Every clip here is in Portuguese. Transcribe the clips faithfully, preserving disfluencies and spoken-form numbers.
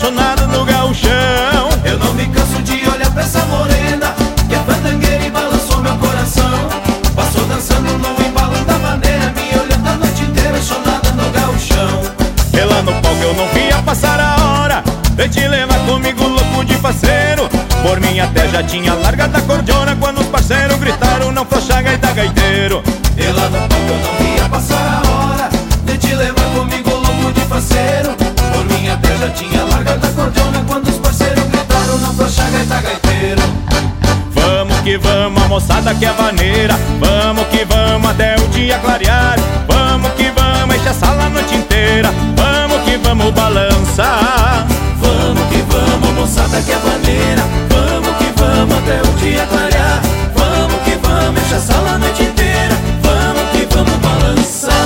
apaixonado no gauchão. Eu não me canso de olhar pra essa morena, que é fandangueira e balançou meu coração. Passou dançando no embalo da maneira, me olhando a noite inteira, apaixonada no gauchão. E lá no palco eu não via passar a hora de te levar comigo louco de parceiro. Por mim até já tinha largado a cordiona quando os parceiros gritaram não flocha gaita gaiteiro. E lá no palco eu não via passar a hora de te levar comigo louco de parceiro. Por mim até já tinha largado a cordiona quando os parceiros gritaram não flocha gaita gaiteiro. Vamos que vamos, a moçada que é vaneira. Vamos que vamos até o dia clarear. Vamos que vamos, enche a sala a noite inteira. Vamos que vamos balançar. Vamos que vamos, moçada que é vaneira. Vamos que vamos até o dia clarear. Vamos que vamos, enche a sala a noite inteira. Vamos que vamos balançar.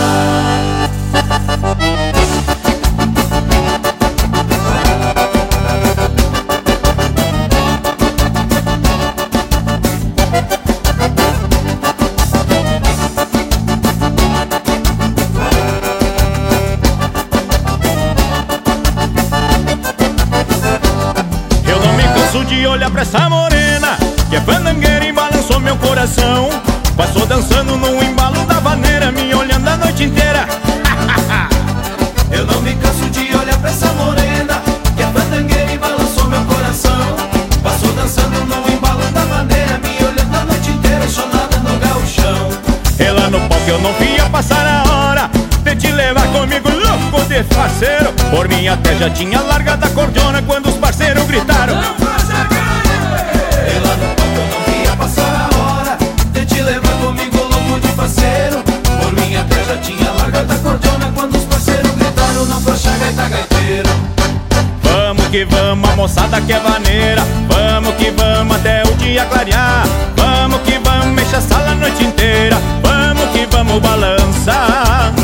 De olhar pra essa morena, que é fandangueira e balançou meu coração. Passou dançando no embalo da vaneira, me olhando a noite inteira. Eu não me canso de olhar pra essa morena, que é fandangueira e balançou meu coração. Passou dançando no embalo da vaneira, me olhando a noite inteira, apaixonada no gauchão. E lá no palco eu não via passar a hora de te levar comigo louco de parceiro. Por mim até já tinha largado a cordiona quando os parceiros gritaram. E lá no palco eu não via passar a hora de te levar comigo louco de parceiro. Por mim até já tinha largado a cordiona quando os parceiros gritaram não flocha gaita gaiteiro. Vamos que vamos, a moçada que é vaneira. Vamos que vamos até o dia clarear. Vamos que vamos, enche a sala a noite inteira. Vamos que vamos balançar.